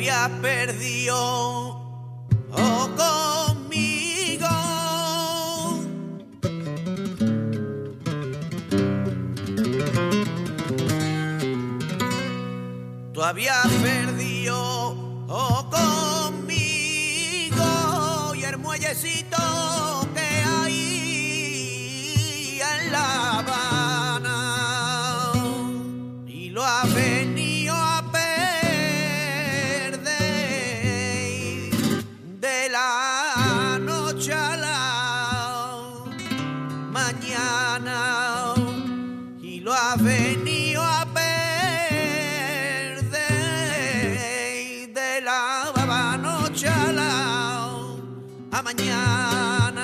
habías perdido conmigo. Tú habías perdido conmigo y el muellecito que hay en La Habana y lo has venido a perder de la noche a la mañana y lo has venido a perder de la noche a la mañana.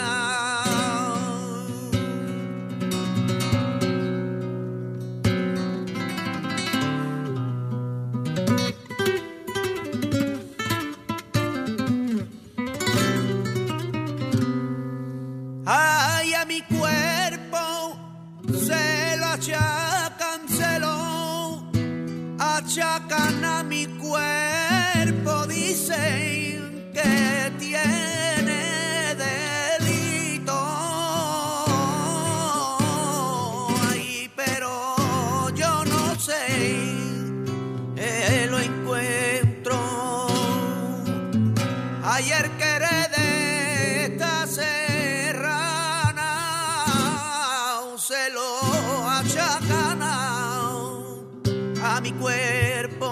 Ay, a mi cuerpo se lo achacan a mi cuerpo, dicen que tiene delito. Ay, pero yo no sé, lo encuentro. Ayer que de esta serrana se lo achacan a mi cuerpo.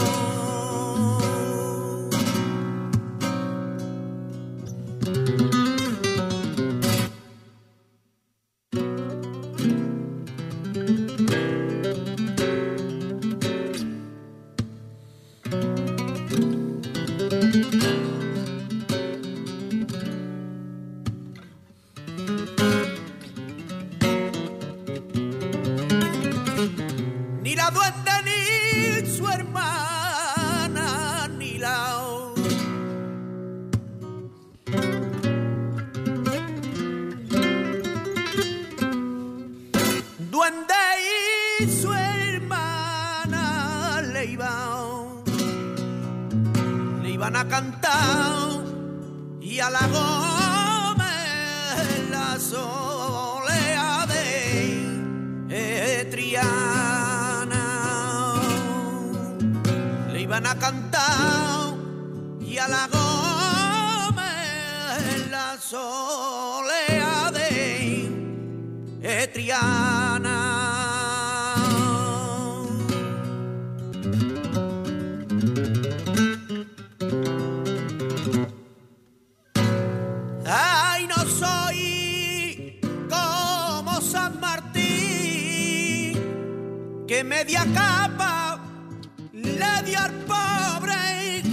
Ni la duende ni su hermana, ni la duende y su hermana le iban a cantar y a la Gómez la solea de Triana le iban a cantar y a la Gómez la solea de Triana. Ay, no soy como San Martín, que media capa le dio al pobre.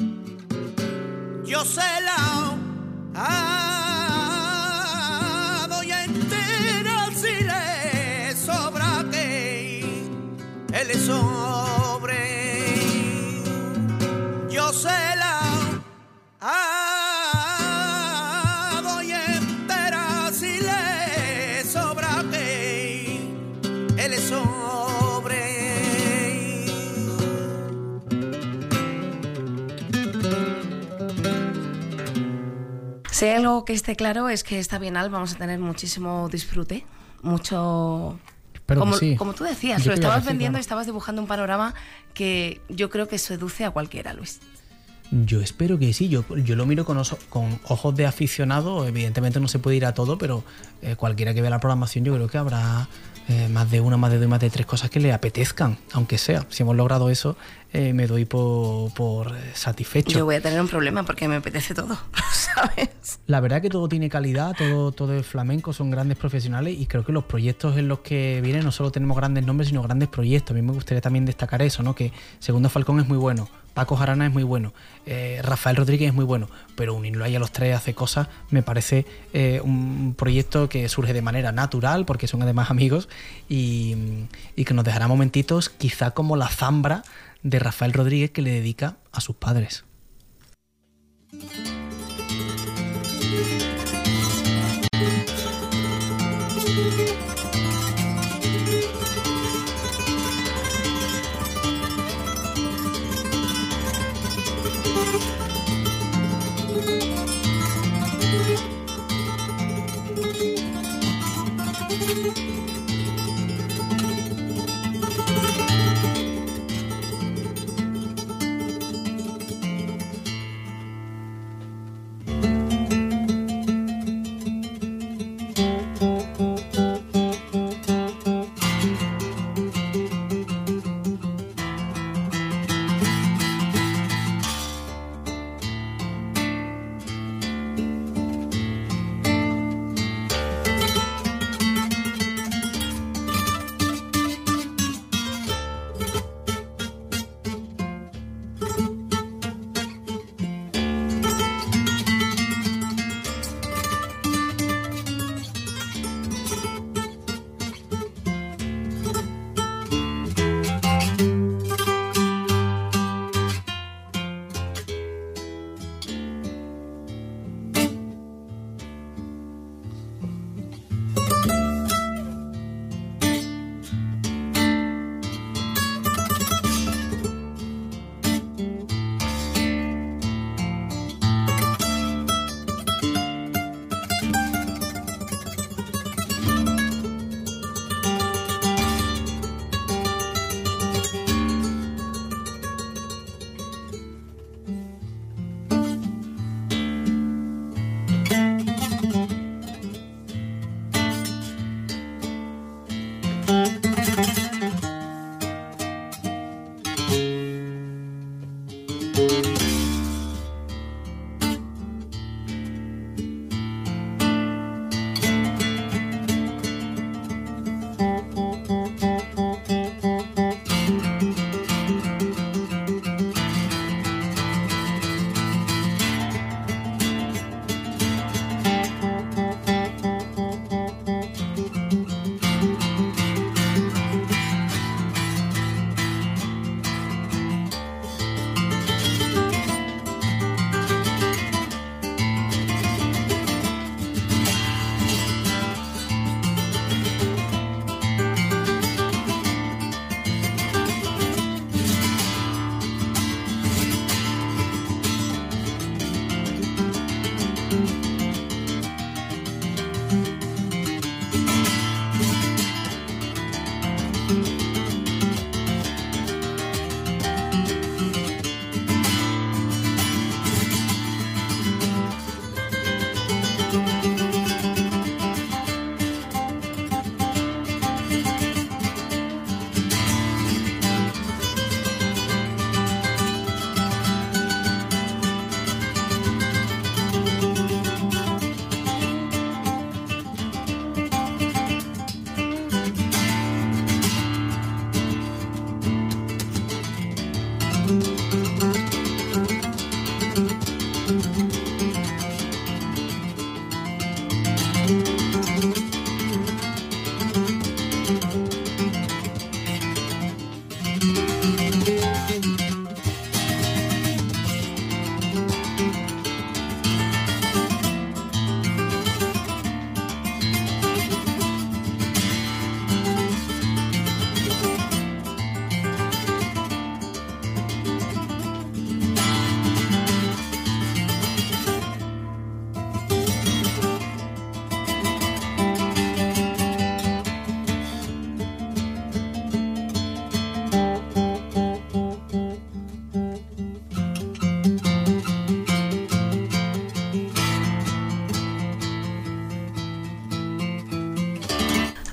Yo se la doy entera si le sobra que él le sobre. Yo se la doy entera si le sobra que él le sobre. Si hay algo que esté claro es que esta Bienal vamos a tener muchísimo disfrute, mucho... Como, sí. Como tú decías, lo estabas vendiendo y estabas dibujando un panorama que yo creo que seduce a cualquiera, Luis. Yo espero que sí, yo lo miro con ojos de aficionado. Evidentemente no se puede ir a todo, pero cualquiera que vea la programación yo creo que habrá más de una, más de dos, más de tres cosas que le apetezcan, aunque sea. Si hemos logrado eso, me doy por satisfecho. Yo voy a tener un problema porque me apetece todo, ¿sabes? La verdad que todo tiene calidad, todo es flamenco, son grandes profesionales y creo que los proyectos en los que vienen no solo tenemos grandes nombres, sino grandes proyectos. A mí me gustaría también destacar eso, ¿no? Que Segundo Falcón es muy bueno, Paco Jarana es muy bueno, Rafael Rodríguez es muy bueno, pero unirlo ahí a los tres hace cosas, me parece un proyecto que surge de manera natural, porque son además amigos, y que nos dejará momentitos quizá como la zambra de Rafael Rodríguez que le dedica a sus padres.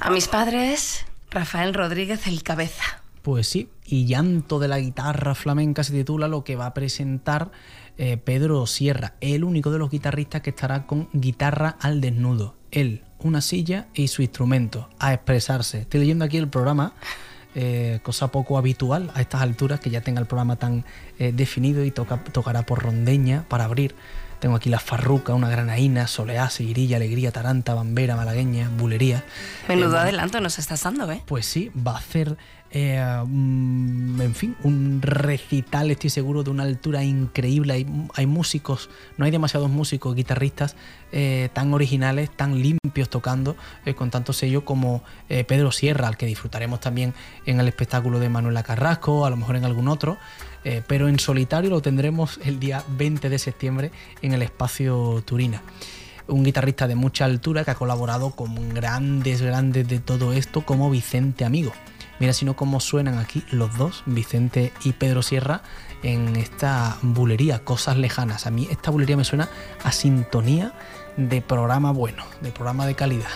A mis padres, Rafael Rodríguez el Cabeza. Pues sí, y Llanto de la guitarra flamenca se titula lo que va a presentar Pedro Sierra, el único de los guitarristas que estará con guitarra al desnudo. Él, una silla y su instrumento, a expresarse. Estoy leyendo aquí el programa, cosa poco habitual a estas alturas, que ya tenga el programa tan definido, y tocará por rondeña para abrir. Tengo aquí la farruca, una granaína, soleá, seguirilla, alegría, taranta, bambera, malagueña, bulería. Menudo adelanto nos estás dando, ¿eh? Pues sí, va a hacer, en fin, un recital, estoy seguro, de una altura increíble. Hay músicos, no hay demasiados músicos, guitarristas tan originales, tan limpios tocando, con tanto sello como Pedro Sierra, al que disfrutaremos también en el espectáculo de Manuela Carrasco, a lo mejor en algún otro. Pero en solitario lo tendremos el día 20 de septiembre en el Espacio Turina. Un guitarrista de mucha altura que ha colaborado con grandes de todo esto, como Vicente Amigo. Mira si no cómo suenan aquí los dos, Vicente y Pedro Sierra, en esta bulería, Cosas Lejanas. A mí esta bulería me suena a sintonía de programa bueno, de programa de calidad.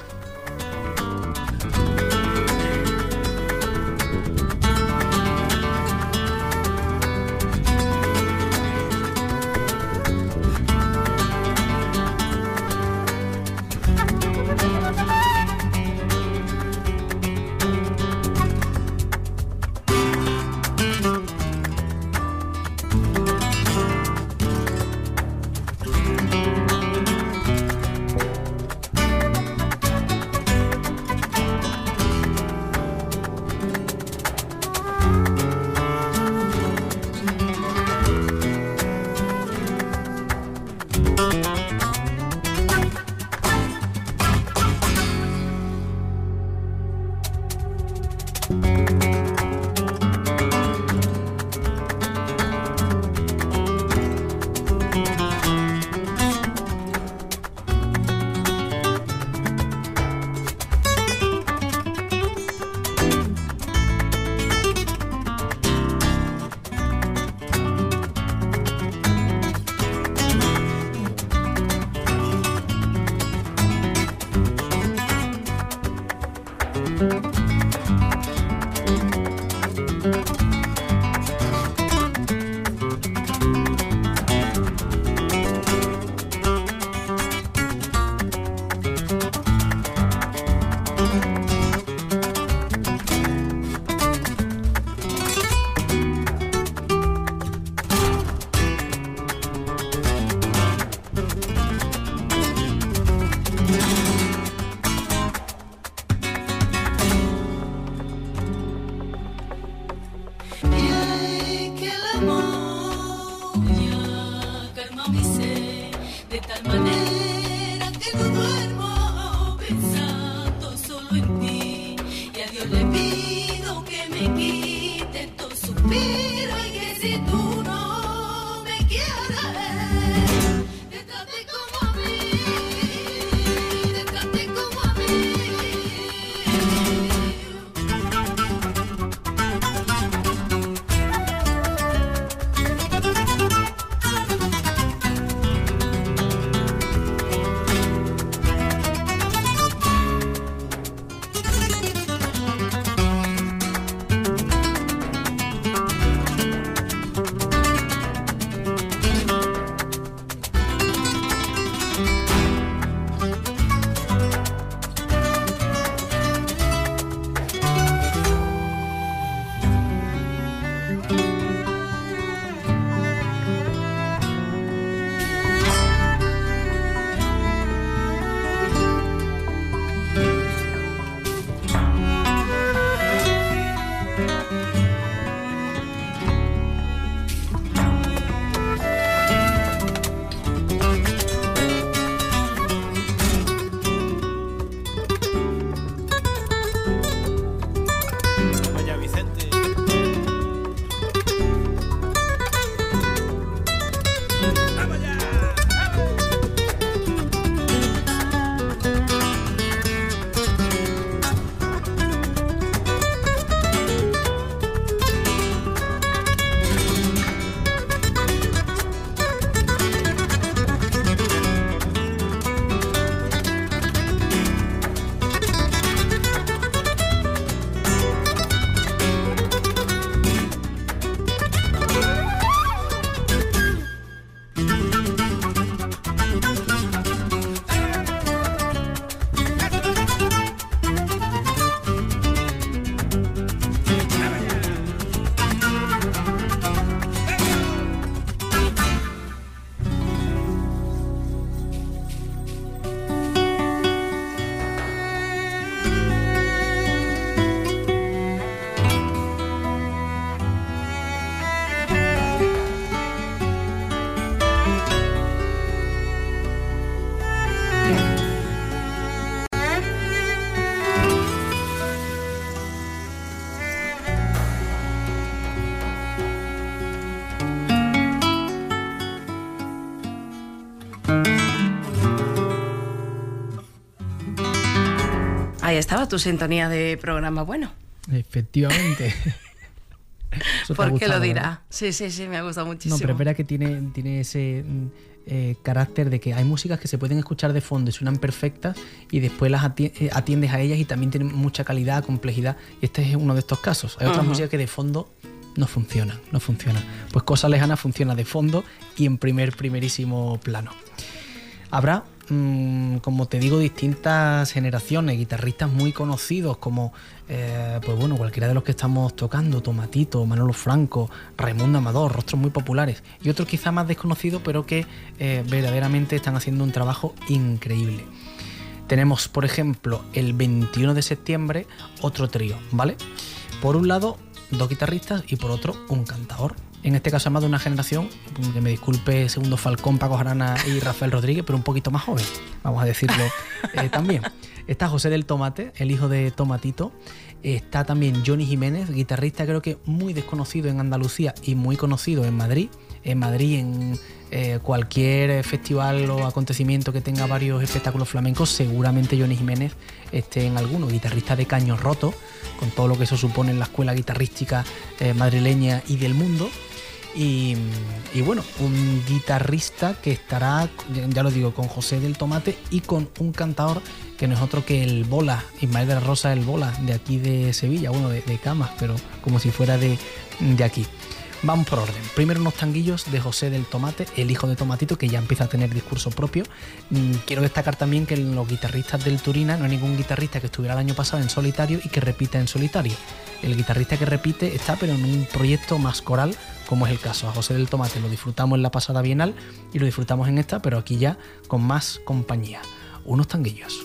Ahí estaba tu sintonía de programa bueno. Efectivamente. ¿Por qué lo dirá? Sí, me ha gustado muchísimo. No, pero espera que tiene ese carácter de que hay músicas que se pueden escuchar de fondo y suenan perfectas y después las atiendes a ellas y también tienen mucha calidad, complejidad. Y este es uno de estos casos. Hay otras músicas que de fondo no funcionan. Pues Cosa Lejana funciona de fondo y en primerísimo plano. Habrá, como te digo, distintas generaciones, guitarristas muy conocidos como, cualquiera de los que estamos tocando, Tomatito, Manolo Franco, Raimundo Amador, rostros muy populares, y otros quizá más desconocidos, pero que verdaderamente están haciendo un trabajo increíble. Tenemos, por ejemplo, el 21 de septiembre, otro trío, ¿vale? Por un lado, 2 guitarristas y por otro, un cantador. En este caso, además de una generación, que me disculpe Segundo Falcón, Paco Jarana y Rafael Rodríguez, pero un poquito más joven, vamos a decirlo también. Está José del Tomate, el hijo de Tomatito. Está también Johnny Jiménez, guitarrista creo que muy desconocido en Andalucía y muy conocido en Madrid. En Madrid, en cualquier festival o acontecimiento que tenga varios espectáculos flamencos, seguramente Johnny Jiménez esté en alguno. Guitarrista de Caños Rotos, con todo lo que eso supone en la escuela guitarrística madrileña y del mundo. Y bueno, un guitarrista que estará, ya lo digo, con José del Tomate y con un cantador que no es otro que el Bola, Ismael de la Rosa, el Bola, de aquí de Sevilla, de Camas, pero como si fuera de aquí. Vamos por orden. Primero unos tanguillos de José del Tomate, el hijo de Tomatito, que ya empieza a tener discurso propio. Quiero destacar también que los guitarristas del Turina no hay ningún guitarrista que estuviera el año pasado en solitario y que repita en solitario. El guitarrista que repite está, pero en un proyecto más coral, como es el caso. A José del Tomate lo disfrutamos en la pasada Bienal y lo disfrutamos en esta, pero aquí ya con más compañía. Unos tanguillos.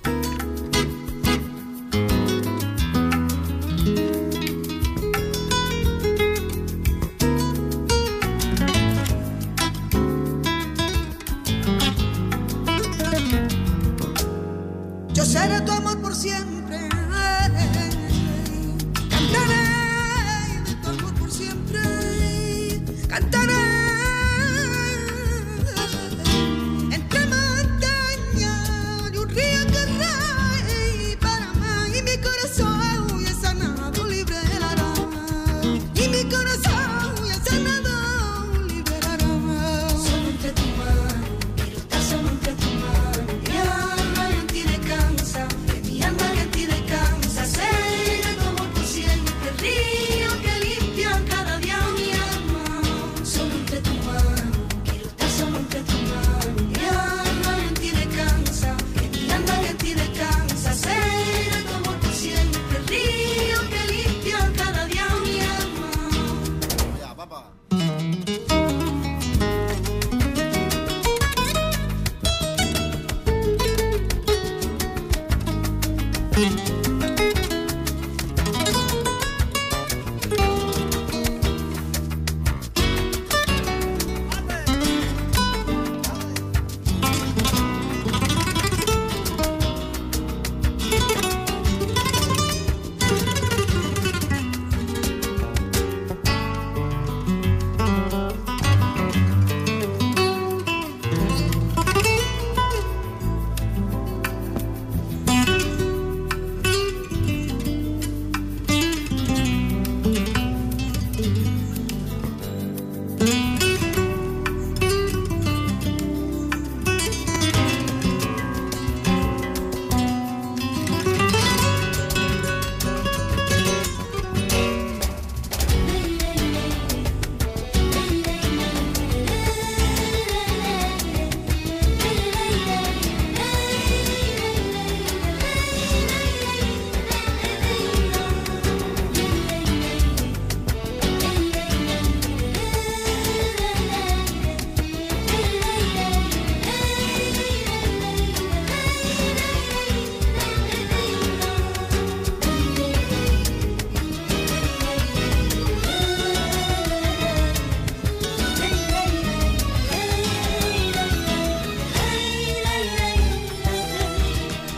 Yo seré tu amor por siempre, cantaré de tu amor por siempre, cantaré entre montañas y un río que rae para más, y mi corazón ya sanado liberará, y mi corazón ya sanado liberará. Solo entre tu mano, quiero estar solo entre tu mano, mi alma no tiene cansa, que mi alma no tiene cansa, seré tu amor por siempre, río que limpia cada día mi alma. Solo entre tu mano, quiero estar solo entre tu mano, mi alma no tiene cansa, que mi alma no tiene cansa, seré tu amor por siempre, río que limpia cada día mi alma. Ya, papá.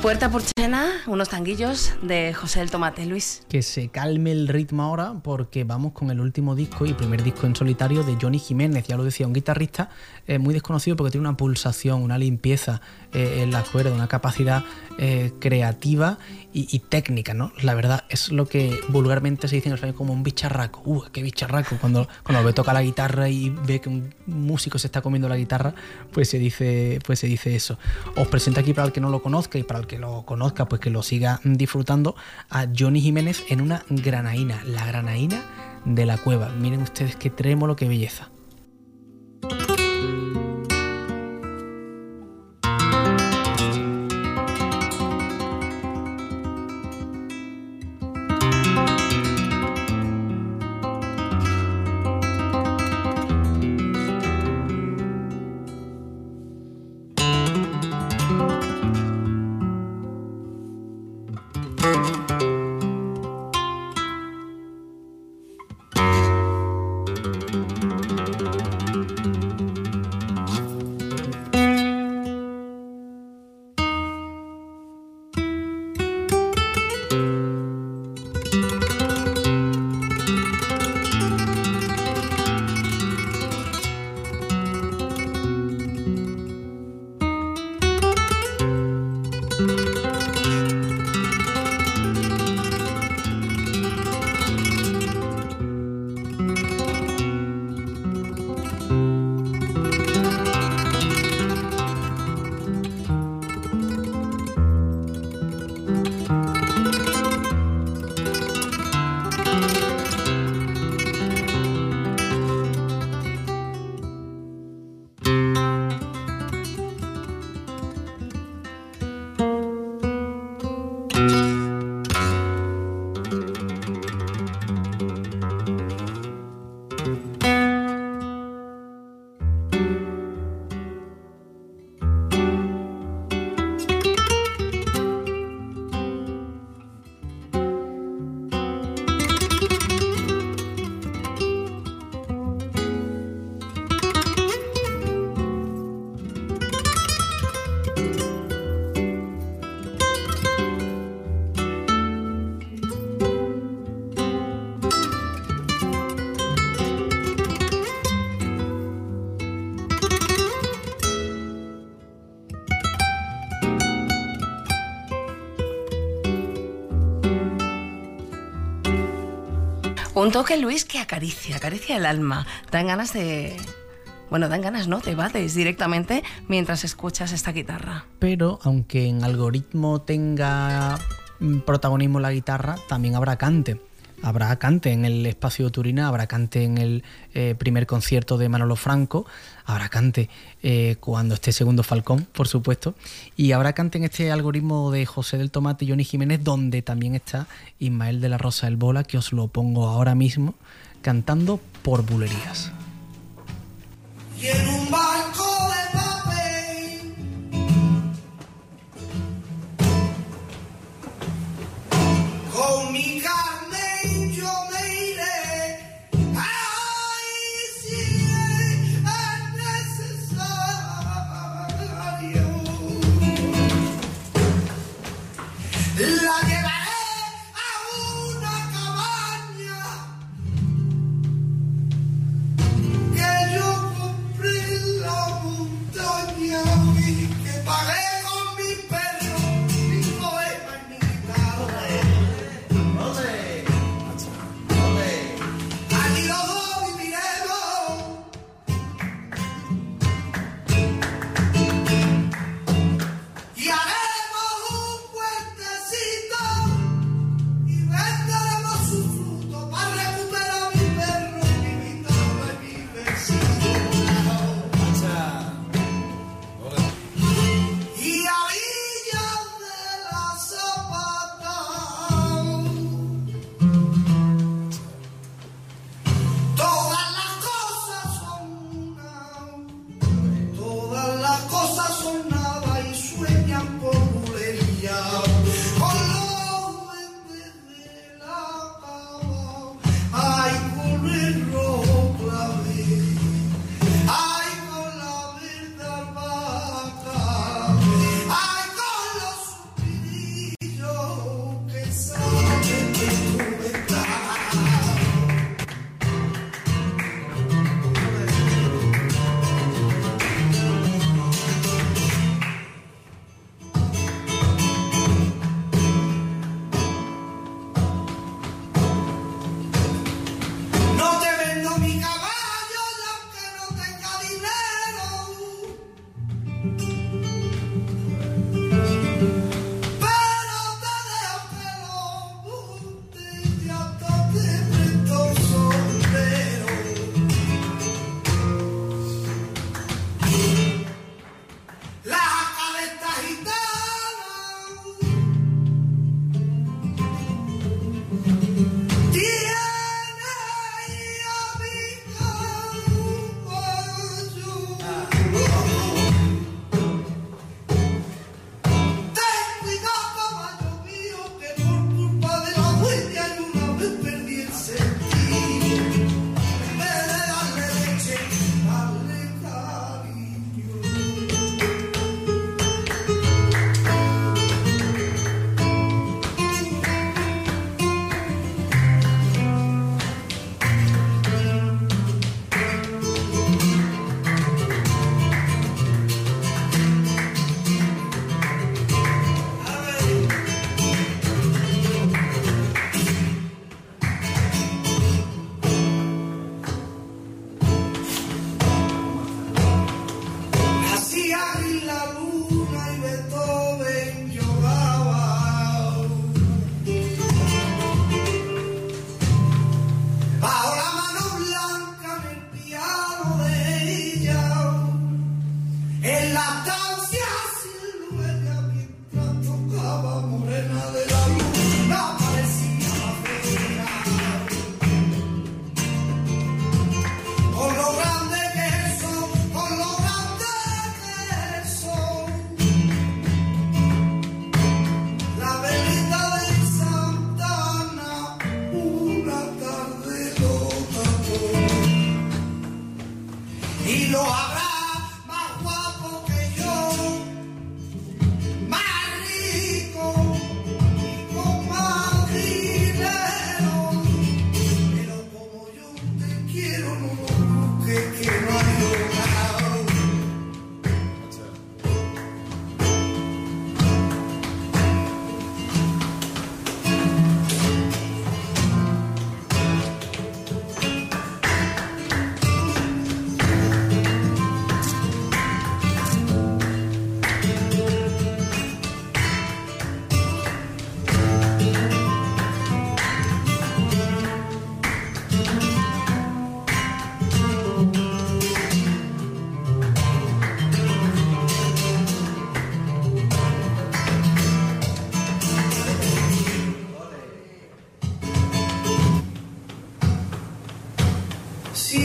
Puerta Porchena, unos tanguillos de José del Tomate, Luis. Que se calme el ritmo ahora porque vamos con el último disco y primer disco en solitario de Johnny Jiménez. Ya lo decía, un guitarrista muy desconocido porque tiene una pulsación, una limpieza en la cuerda, una capacidad creativa y técnica, ¿no? La verdad es lo que vulgarmente se dice en el flamenco como un bicharraco. ¡Qué bicharraco! Cuando ve toca la guitarra y ve que un músico se está comiendo la guitarra, pues se dice eso. Os presento aquí, para el que no lo conozca y para el que lo conozca, pues que lo siga disfrutando, a Johnny Jiménez en una granaína, la granaína de la cueva. Miren ustedes qué trémolo, qué belleza. Un toque, Luis, que acaricia el alma. Dan ganas de... Bueno, dan ganas, ¿no? Te evades directamente mientras escuchas esta guitarra. Pero, aunque en Algoritmo tenga protagonismo la guitarra, también habrá cante. Habrá cante en el Espacio Turina, habrá cante en el primer concierto de Manolo Franco, habrá cante cuando esté Segundo Falcón, por supuesto, y habrá cante en este Algoritmo de José del Tomate y Johnny Jiménez, donde también está Ismael de la Rosa del Bola, que os lo pongo ahora mismo, cantando Por Bulerías. Y en un barco de papel, con mi carne yo me iré, ay, si es necesario, la llevaré a una cabaña que yo compré en la montaña y que pagué con mi perro, mi poema y mi guitarra. Allí los dos viviremos y haremos un puentecito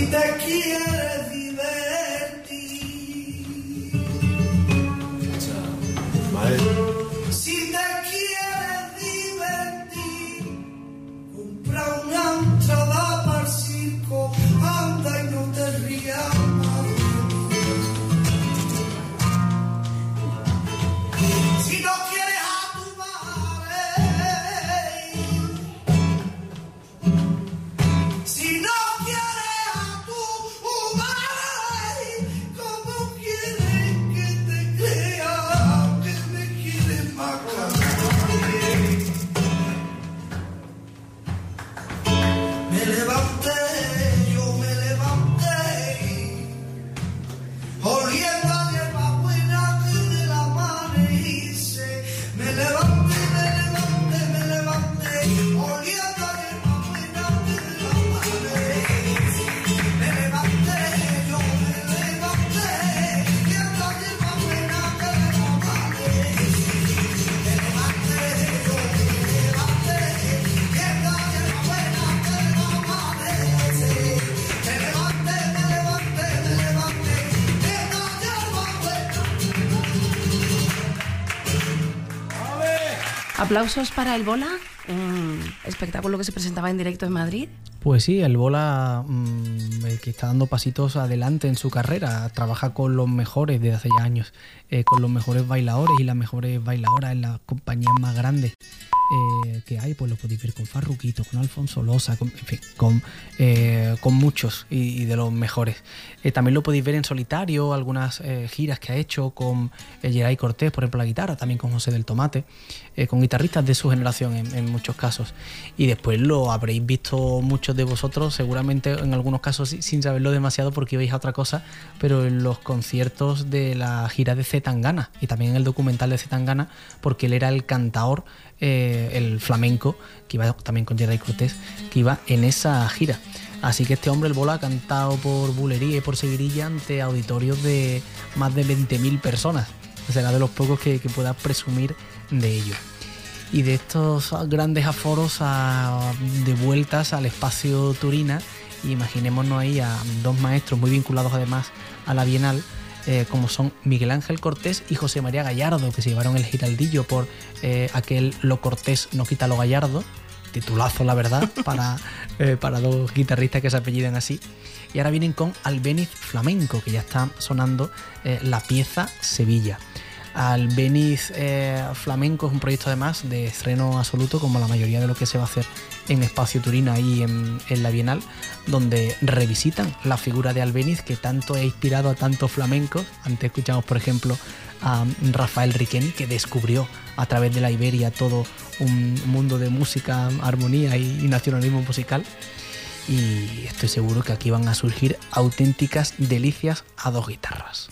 te quieres divertir, si te quieres divertir, compra una entrada para el circo, anda y no te rías más de mí. Si no quieres a tu madre, si no quieres a tu madre, ¿cómo quieres que te crea que me quieres más que a mí? Me levanté, yo me levanté, oliendo a hierba buena que de la mano hice. Me levanté, me levanté, me levanté, oliendo a hierba buena que de la mano hice. Me levanté, yo me levanté, oliendo a hierba buena que de la mano hice. Me levanté, yo me levanté, oliendo a hierba buena que de la mano hice. Me levanté, me levanté, me levanté, oliendo a hierba buena. Aplausos para el Bola, un espectáculo que se presentaba en directo en Madrid. Pues sí, el Bola, el que está dando pasitos adelante en su carrera, trabaja con los mejores desde hace ya años, con los mejores bailadores y las mejores bailadoras en las compañías más grandes que hay. Pues lo podéis ver con Farruquito, con Alfonso Losa, en fin, con muchos y de los mejores. También lo podéis ver en solitario, algunas giras que ha hecho con Geray Cortés, por ejemplo, la guitarra, también con José del Tomate, con guitarristas de su generación en muchos casos. Y después lo habréis visto muchos de vosotros, seguramente en algunos casos sin saberlo demasiado porque ibais a otra cosa, pero en los conciertos de la gira de C. Tangana y también en el documental de C. Tangana, porque él era el cantaor, el flamenco, que iba también con Geray Cortés, que iba en esa gira. Así que este hombre, el Bola, ha cantado por bulería y por seguirilla ante auditorios de más de 20.000 personas. Será de los pocos que pueda presumir de ello. Y de estos grandes aforos de vueltas al espacio Turina, imaginémonos ahí a dos maestros muy vinculados además a la Bienal, como son Miguel Ángel Cortés y José María Gallardo, que se llevaron el giraldillo por aquel Lo Cortés no quita lo Gallardo. Titulazo, la verdad, para dos guitarristas que se apellidan así. Y ahora vienen con Albéniz Flamenco, que ya está sonando la pieza Sevilla. Albéniz Flamenco es un proyecto además de estreno absoluto, como la mayoría de lo que se va a hacer en Espacio Turina y en la Bienal, donde revisitan la figura de Albéniz, que tanto ha inspirado a tantos flamencos. Antes escuchamos, por ejemplo, a Rafael Riqueni, que descubrió a través de la Iberia todo un mundo de música, armonía y nacionalismo musical. Y estoy seguro que aquí van a surgir auténticas delicias a dos guitarras.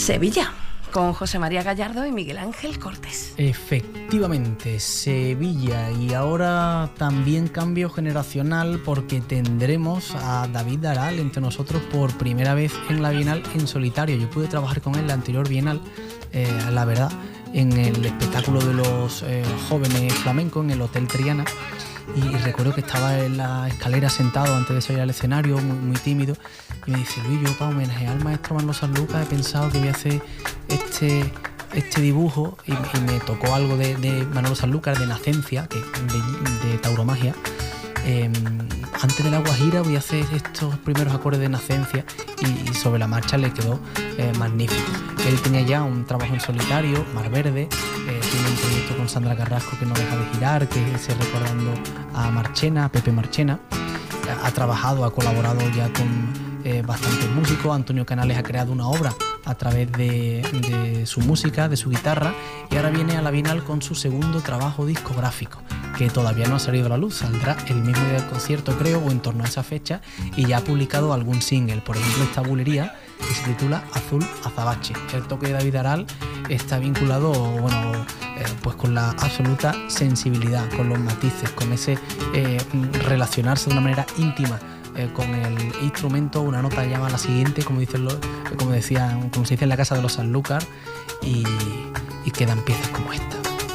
Sevilla, con José María Gallardo y Miguel Ángel Cortés. Efectivamente, Sevilla. Y ahora también cambio generacional, porque tendremos a David Aral entre nosotros por primera vez en la Bienal en solitario. Yo pude trabajar con él en la anterior Bienal, la verdad, en el espectáculo de los jóvenes flamencos en el Hotel Triana. Y recuerdo que estaba en la escalera sentado antes de salir al escenario, muy tímido, y me dice: Luis, yo para homenajear al maestro Manolo Sanlúcar he pensado que voy a hacer este dibujo, y me tocó algo de Manolo Sanlúcar, de Nacencia, que de tauromagia. Antes de la Guajira voy a hacer estos primeros acordes de Nacencia, y sobre la marcha le quedó magnífico. Él tenía ya un trabajo en solitario, Mar Verde, tiene un proyecto con Sandra Carrasco que no deja de girar, que es recordando a Marchena, a Pepe Marchena. Ha trabajado, ha colaborado ya con bastantes músicos. Antonio Canales ha creado una obra a través de su música, de su guitarra, y ahora viene a la Bienal con su segundo trabajo discográfico, que todavía no ha salido a la luz. Saldrá el mismo día del concierto, creo, o en torno a esa fecha, y ya ha publicado algún single, por ejemplo esta bulería que se titula Azul Azabache. El toque de David Aral está vinculado, pues con la absoluta sensibilidad, con los matices, con ese relacionarse de una manera íntima con el instrumento. Una nota llama a la siguiente, como se dice en la casa de los Sanlúcar, y quedan piezas como esta.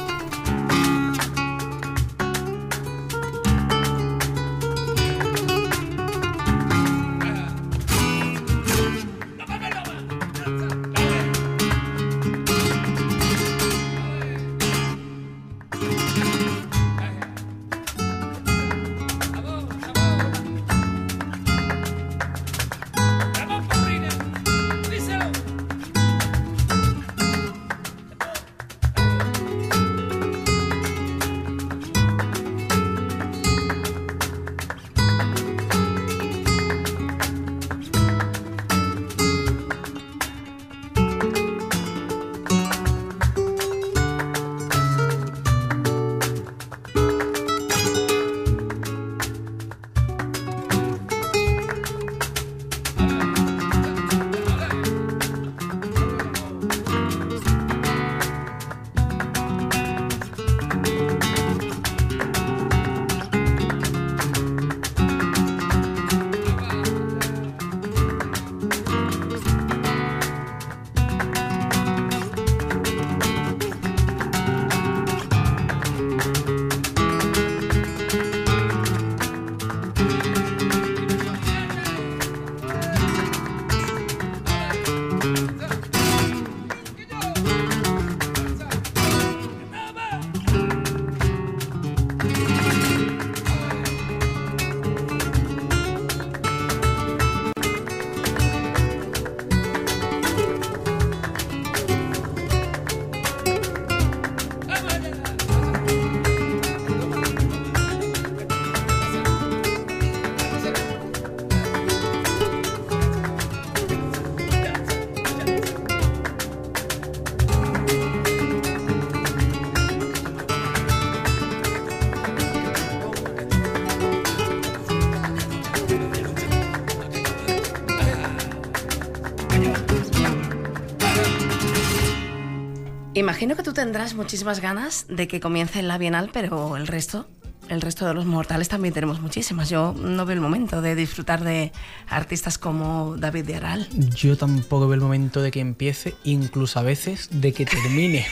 Imagino que tú tendrás muchísimas ganas de que comience la Bienal, pero el resto de los mortales también tenemos muchísimas. Yo no veo el momento de disfrutar de artistas como David de Aral. Yo tampoco veo el momento de que empiece, incluso a veces de que termine.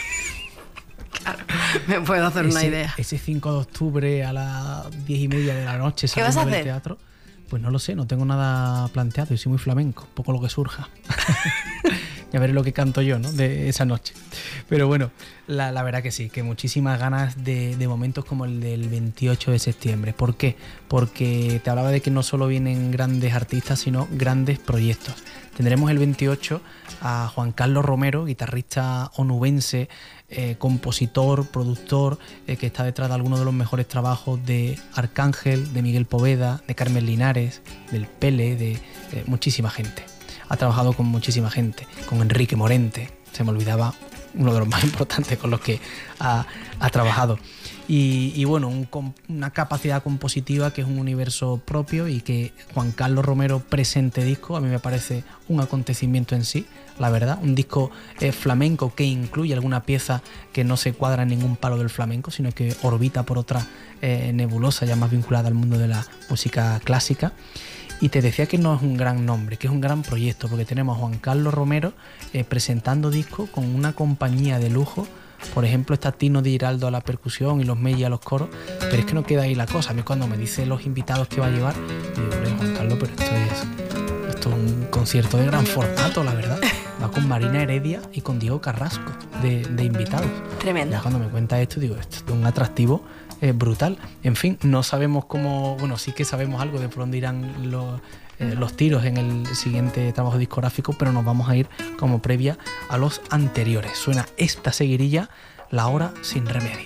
Claro, me puedo hacer una idea. Ese 5 de octubre a las 10:30 de la noche, ¿qué vas a hacer? Teatro. Pues no lo sé, no tengo nada planteado, yo soy muy flamenco, un poco lo que surja. Ya veré lo que canto yo, ¿no?, de esa noche. Pero bueno, la verdad que sí, que muchísimas ganas de momentos como el del 28 de septiembre. ¿Por qué? Porque te hablaba de que no solo vienen grandes artistas, sino grandes proyectos. Tendremos el 28 a Juan Carlos Romero, guitarrista onubense, compositor, productor, que está detrás de algunos de los mejores trabajos de Arcángel, de Miguel Poveda, de Carmen Linares, del Pele, de muchísima gente. Ha trabajado con muchísima gente, con Enrique Morente, se me olvidaba uno de los más importantes con los que ha trabajado. Y bueno, una capacidad compositiva que es un universo propio, y que Juan Carlos Romero presente disco, a mí me parece un acontecimiento en sí, la verdad. Un disco flamenco que incluye alguna pieza que no se cuadra en ningún palo del flamenco, sino que orbita por otra nebulosa ya más vinculada al mundo de la música clásica. Y te decía que no es un gran nombre, que es un gran proyecto, porque tenemos a Juan Carlos Romero presentando disco con una compañía de lujo. Por ejemplo, está Tino Di Giraldo a la percusión y los Melli a los coros, pero es que no queda ahí la cosa. A mí cuando me dice los invitados que va a llevar, digo, Juan Carlos, pero esto es un concierto de gran formato, la verdad. Va con Marina Heredia y con Diego Carrasco de invitados. Tremendo. Ya cuando me cuenta esto, digo, esto es un atractivo brutal. En fin, no sabemos cómo, bueno, sí que sabemos algo de por dónde irán los tiros en el siguiente trabajo discográfico, pero nos vamos a ir como previa a los anteriores. Suena esta seguirilla, La Hora Sin Remedio.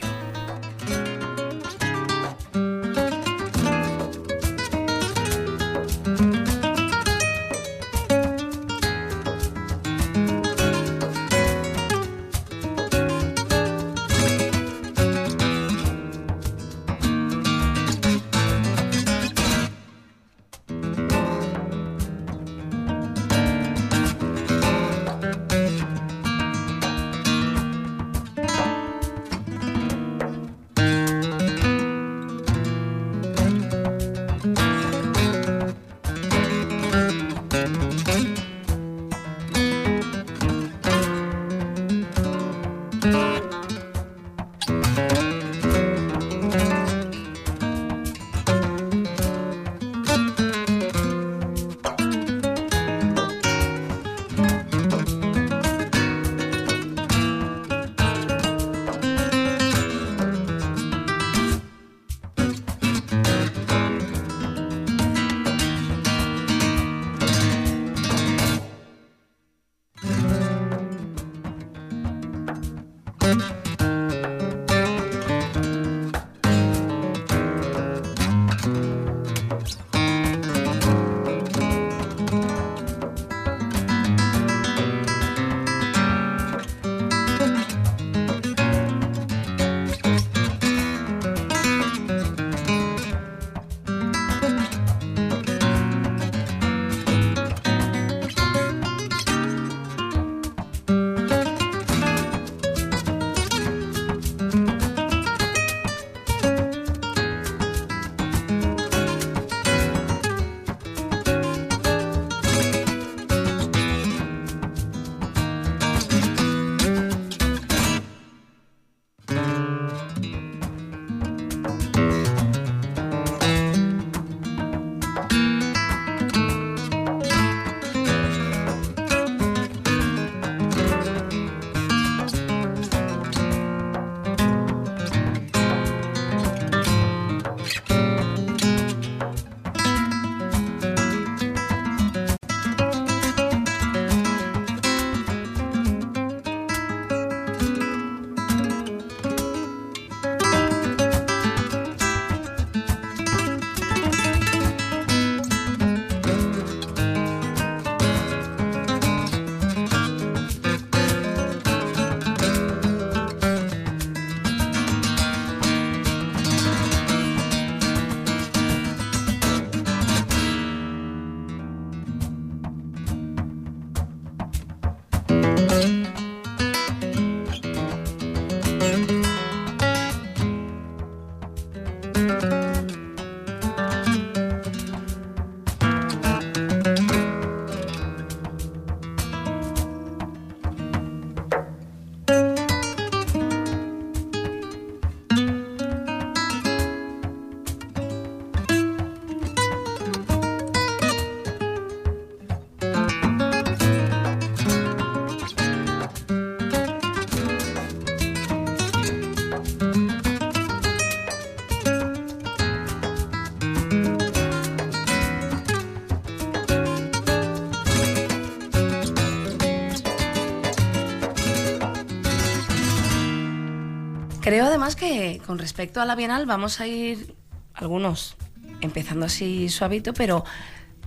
Creo además que con respecto a la Bienal vamos a ir algunos empezando así suavito, pero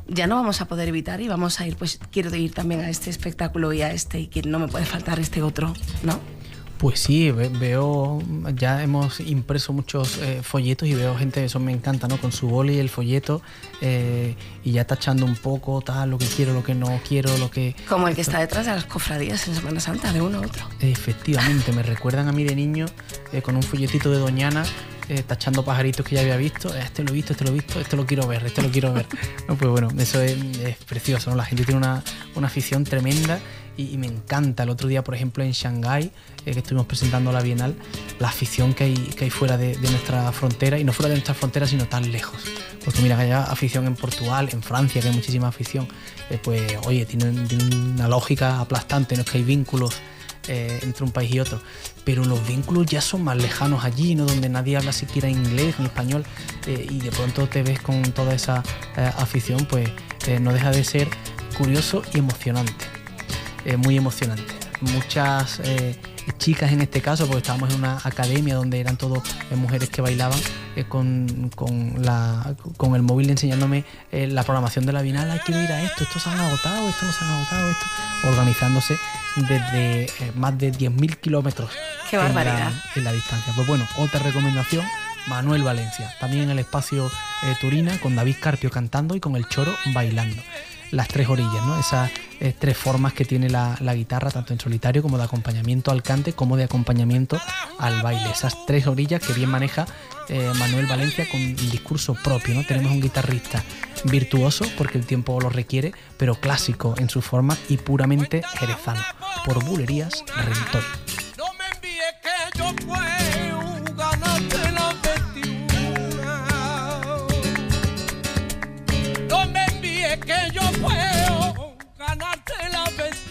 ya no vamos a poder evitar y vamos a ir, pues quiero ir también a este espectáculo y a este, y que no me puede faltar este otro, ¿no? Pues sí, veo, ya hemos impreso muchos folletos y veo gente, eso me encanta, ¿no? Con su boli, el folleto, y ya tachando un poco, tal, lo que quiero, lo que no quiero, lo que... Como el que está detrás de las cofradías en Semana Santa, de uno a otro. Efectivamente, me recuerdan a mí de niño con un folletito de Doñana, tachando pajaritos que ya había visto. Este lo he visto, esto lo quiero ver, No, pues bueno, eso es precioso, ¿no? La gente tiene una afición tremenda y me encanta. El otro día, por ejemplo, en Shanghái, que estuvimos presentando la Bienal, la afición que hay fuera de nuestra frontera, y no fuera de nuestra frontera, sino tan lejos. Porque mira, que hay afición en Portugal, en Francia, que hay muchísima afición, pues oye, tiene una lógica aplastante, no es que hay vínculos entre un país y otro, pero los vínculos ya son más lejanos allí, ¿no? Donde nadie habla siquiera inglés ni español, y de pronto te ves con toda esa afición, pues no deja de ser curioso y emocionante, muy emocionante. Muchas chicas en este caso, porque estábamos en una academia donde eran todas mujeres que bailaban, con el móvil enseñándome la programación de la Bienal. Hay que ir a esto se han agotado, esto no se han agotado, organizándose desde más de 10.000 kilómetros. ¡Qué barbaridad! En la distancia. Pues bueno, otra recomendación, Manuel Valencia, también en el espacio Turina, con David Carpio cantando y con el Choro bailando. Las tres orillas, ¿no? Esas tres formas que tiene la guitarra, tanto en solitario como de acompañamiento al cante, como de acompañamiento al baile. Esas tres orillas que bien maneja Manuel Valencia con el discurso propio, ¿no? Tenemos un guitarrista virtuoso, porque el tiempo lo requiere, pero clásico en su forma y puramente jerezano. Por Bulerías, Rentoy. No me envíes que yo puedo ganarte la 21. No me envíes que yo puedo ganarte la 21.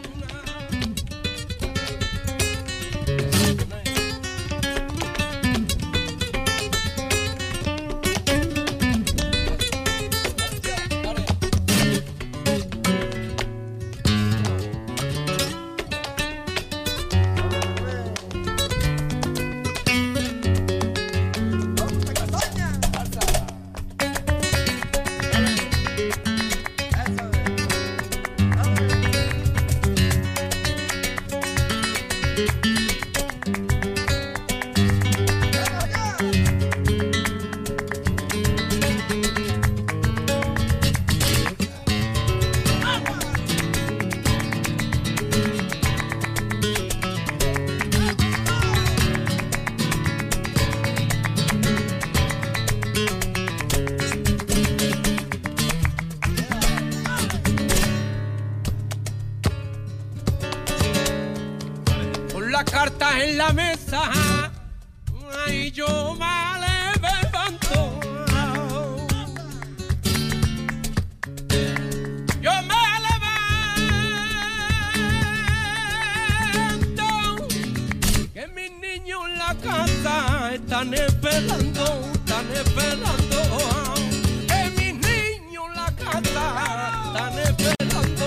En la mesa, y yo me levanto. Yo me levanto, que mis niños en la casa están esperando, que mis niños en la casa están esperando.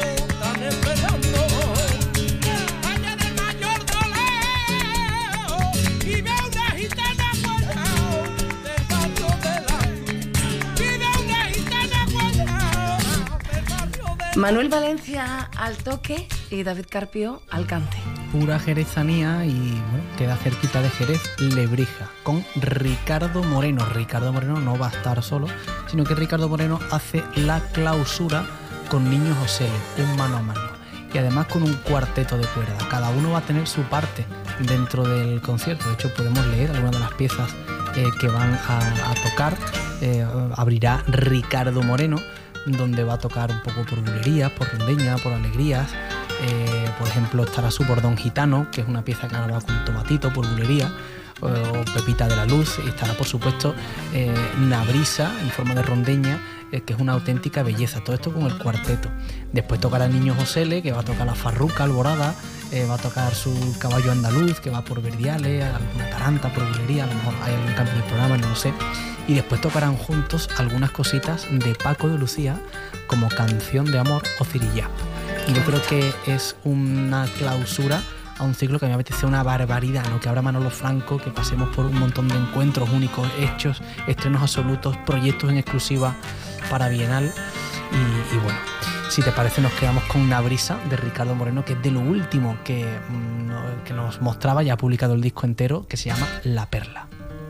Manuel Valencia al toque y David Carpio al cante. Pura jerezanía y bueno, queda cerquita de Jerez, Lebrija, con Ricardo Moreno. Ricardo Moreno no va a estar solo, sino que Ricardo Moreno hace la clausura con Niño José, un mano a mano. Y además con un cuarteto de cuerda. Cada uno va a tener su parte dentro del concierto. De hecho, podemos leer algunas de las piezas que van a tocar. Abrirá Ricardo Moreno, donde va a tocar un poco por bulerías, por rondeña, por alegrías. Por ejemplo, estará su Bordón Gitano, que es una pieza que grabada con Tomatito por bulería, o Pepita de la Luz, y estará por supuesto Nabrisa en forma de rondeña, que es una auténtica belleza. Todo esto con el cuarteto. Después tocará el Niño José, que va a tocar la Farruca Alborada, va a tocar su Caballo Andaluz, que va por Verdiales, alguna taranta por bulería, a lo mejor hay algún cambio en el programa, no lo sé. Y después tocarán juntos algunas cositas de Paco de Lucía, como Canción de Amor o Cirillá. Y yo creo que es una clausura a un ciclo que me apetece una barbaridad, ¿no? Que abra Manolo Franco, que pasemos por un montón de encuentros únicos, hechos, estrenos absolutos, proyectos en exclusiva para Bienal. Y bueno, si te parece nos quedamos con Una brisa de Ricardo Moreno, que es de lo último que nos mostraba, ya ha publicado el disco entero, que se llama La Perla.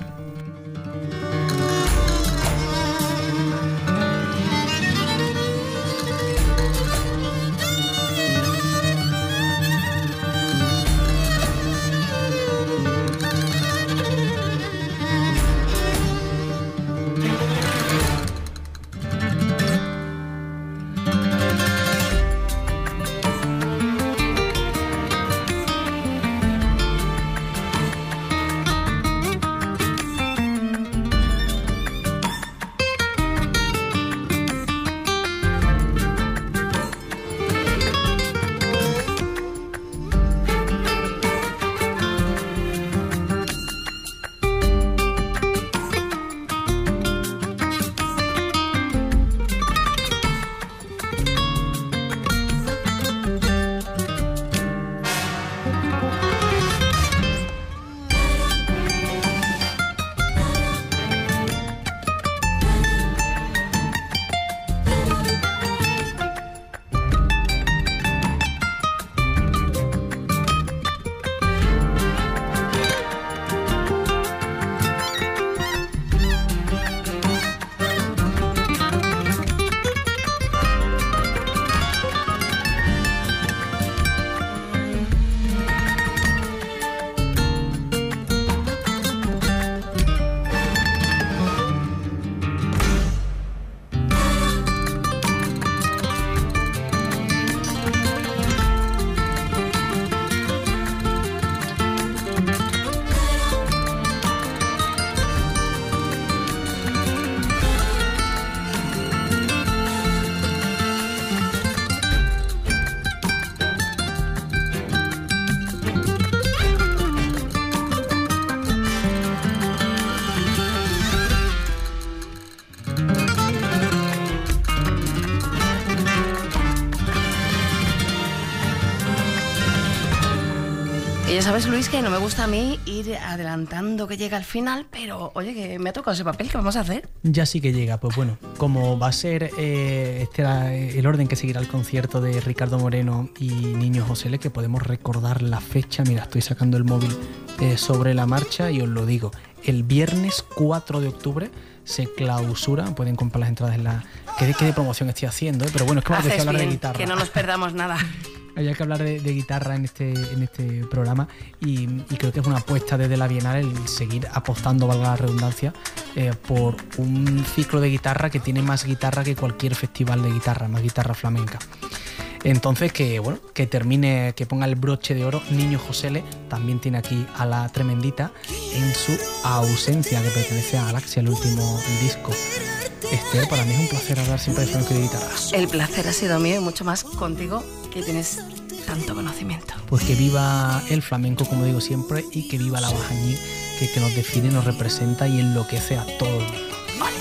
Ya sabes, Luis, que no me gusta a mí ir adelantando que llega al final, pero oye, que me ha tocado ese papel, ¿qué vamos a hacer? Ya sí que llega, pues bueno, como va a ser este era el orden que seguirá el concierto de Ricardo Moreno y Niño José L, que podemos recordar la fecha. Mira, estoy sacando el móvil sobre la marcha y os lo digo, el viernes 4 de octubre se clausura, pueden comprar las entradas en la... ¿Qué de promoción estoy haciendo? Pero bueno, es que me apetece hablar de guitarra. Que no nos perdamos nada. Había que hablar de guitarra en este programa y creo que es una apuesta desde la Bienal el seguir apostando, valga la redundancia, por un ciclo de guitarra que tiene más guitarra que cualquier festival de guitarra, más guitarra flamenca. Entonces que termine, que ponga el broche de oro Niño José L. También tiene aquí a La Tremendita en su ausencia, que pertenece a Galaxia, el último disco. Esther, para mí es un placer hablar siempre de flamenco y de guitarra. El placer ha sido mío y mucho más contigo, que tienes tanto conocimiento. Pues que viva el flamenco, como digo siempre, y que viva la bajañí, que nos define, nos representa y enloquece a todo el mundo. Vale.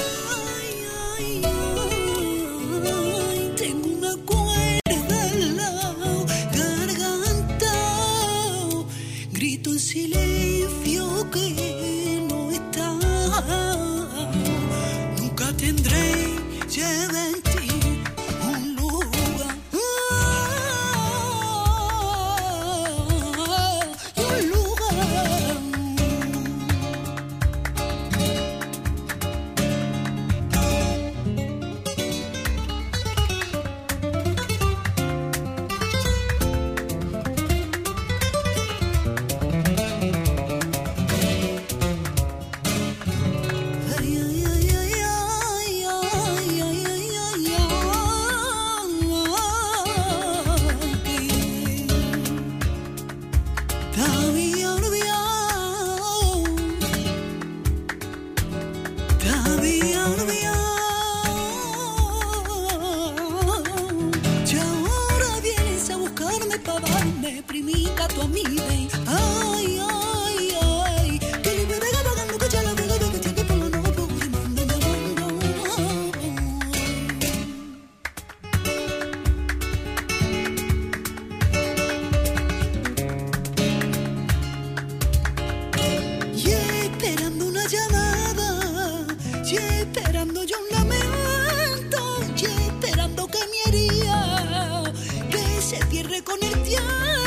ocurre con el tiempo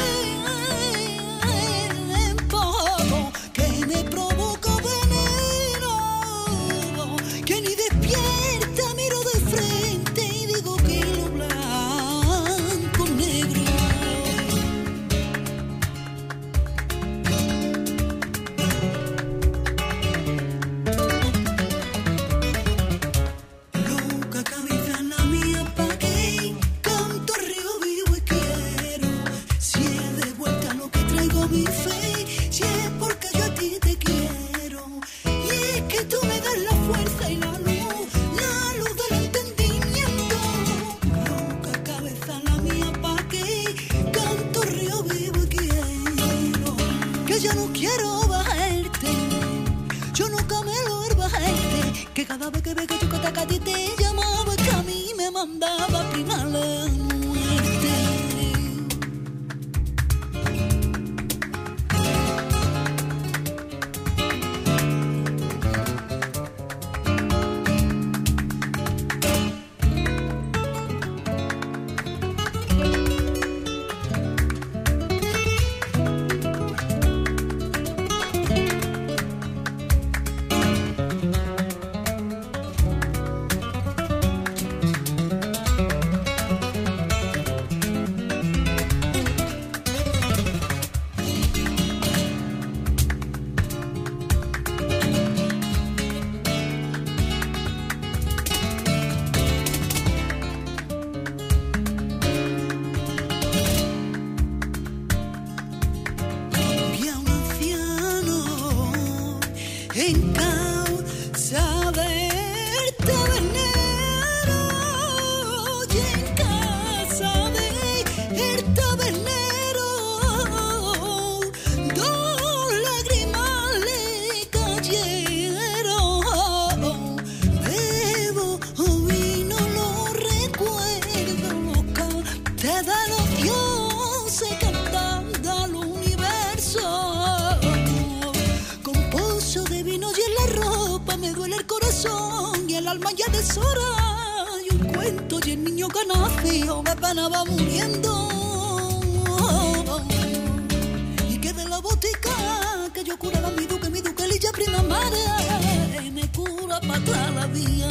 que me provoca veneno, que ni despierta, miro de frente y digo que lo blanco es negro. Loca cabeza en la mía pa' que canto río vivo y quiero. Si es de vuelta lo que traigo mi fe, si es porque yo a ti te quiero. Y es que tú me das la fuerza y la luz del entendimiento. Loca cabeza la mía pa' que canto río vivo y quiero. Que yo no quiero bajarte, yo nunca me lo bajarte. Que cada vez que ve que tu cataca a ti te llamaba, que a mí me mandaba a primar la muerte. Había un anciano en causa del tabernero, y en casa del tabernero dos lágrimas le cayeron. Bebo vino, lo recuerdo, loca, te da los dioses cantando al universo. Con pozo de vino y en la ropa me duele el corazón y el alma ya deshora. Y un cuento y el niño que nació de pena va muriendo. Y que de la botica que yo curaba mi duque lilla prima madre, me cura para toda la vida.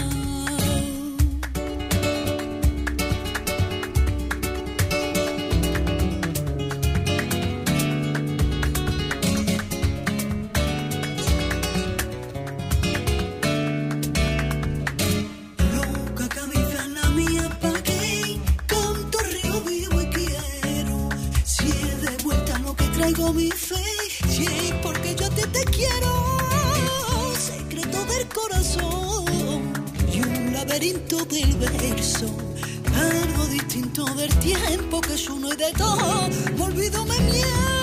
Loca cabeza la mía pa' que canto río vivo y quiero. Si es de vuelta lo que traigo mi fe, si es porque yo a ti te quiero. Secreto del corazón y un laberinto del verso. Algo distinto del tiempo que es uno y de todo. Me olvido, me miento.